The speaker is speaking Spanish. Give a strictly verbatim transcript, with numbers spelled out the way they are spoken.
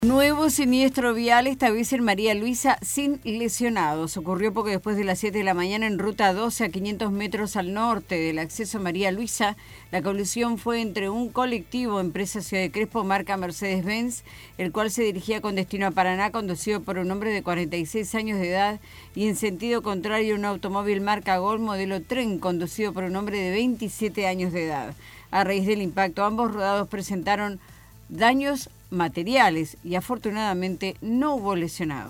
Nuevo siniestro vial, esta vez en María Luisa, sin lesionados. Ocurrió poco después de las siete de la mañana en ruta doce, a quinientos metros al norte del acceso a María Luisa. La colisión fue entre un colectivo, empresa Ciudad de Crespo, marca Mercedes-Benz, el cual se dirigía con destino a Paraná, conducido por un hombre de cuarenta y seis años de edad, y en sentido contrario un automóvil marca Gol, modelo Tren, conducido por un hombre de veintisiete años de edad. A raíz del impacto, ambos rodados presentaron daños materiales y afortunadamente no hubo lesionados.